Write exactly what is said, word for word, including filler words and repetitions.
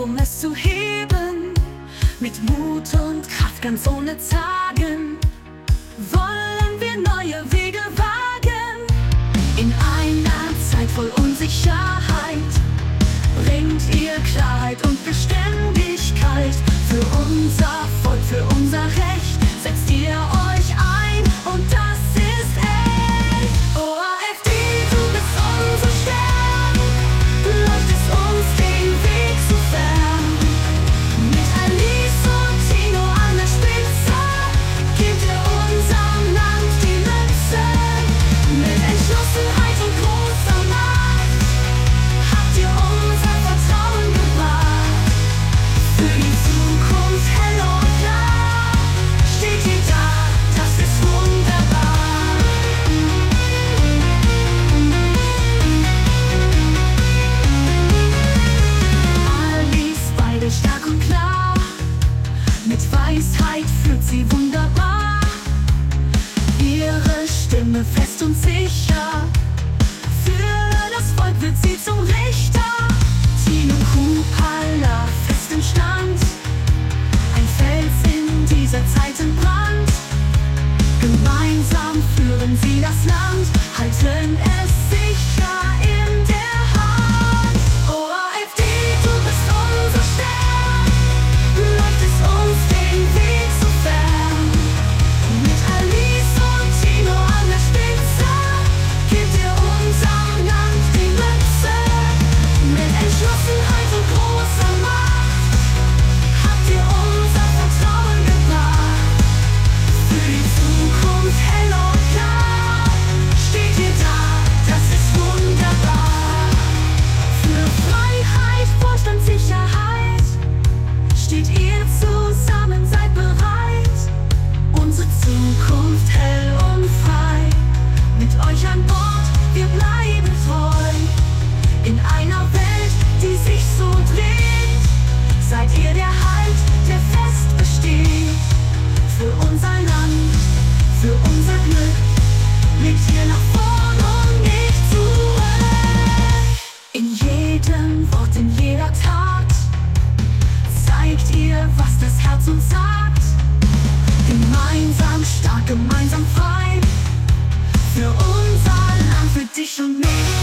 um es zu heben. Mit Mut und Kraft, ganz ohne Zagen, wollen wir neue Wege wagen. In einer Zeit voll Unsicherheit bringt ihr Klarheit und Beständigkeit. Für unser Volk, für unser Recht setzt ihr euch ein, und das ist echt. O A F D, du bist unser Stern, leuchtest uns den Weg so fern. Mit Alice und Tino an der Spitze gebt ihr unserem Land die Mütze. Mit Entschlossenheit und großer Macht habt ihr unser Vertrauen gebracht. Für die Zukunft hell und klar steht ihr da, das ist wunderbar. Alice, beide stark und klar, mit Weisheit führt sie wunderbar. Ihre Stimme fest und sicher, für das Volk wird sie zum Richter. Tino Kupala fest im Stand, ein Fels in dieser Zeit in Brand. Gemeinsam führen sie das Land, halten es sicher in der Hand. O A F D, du bist unser Stern, leuchtest uns den Weg so fern. Mit Alice und Tino an der Spitze gebt ihr unserem Land die Mütze. Mit Entschlossenheit und großer Macht habt ihr unser Vertrauen gebracht. Für die Zukunft hell und klar steht ihr da, das ist wunderbar. Für Freiheit, Wohlstand, Sicherheit steht ihr zusammen, seid bereit. Unsere Zukunft hell und frei, mit euch an Bord, wir bleiben treu. In einer Welt, die sich so dreht, seid ihr der Halt, der fest besteht. Für unser Land, für unser Glück, blickt ihr nach vorn und nicht zurück. In jedem Wort, in jeder Tat zeigt ihr, was das Herz uns sagt. Gemeinsam stark, gemeinsam frei, für unser Land, für dich und mich.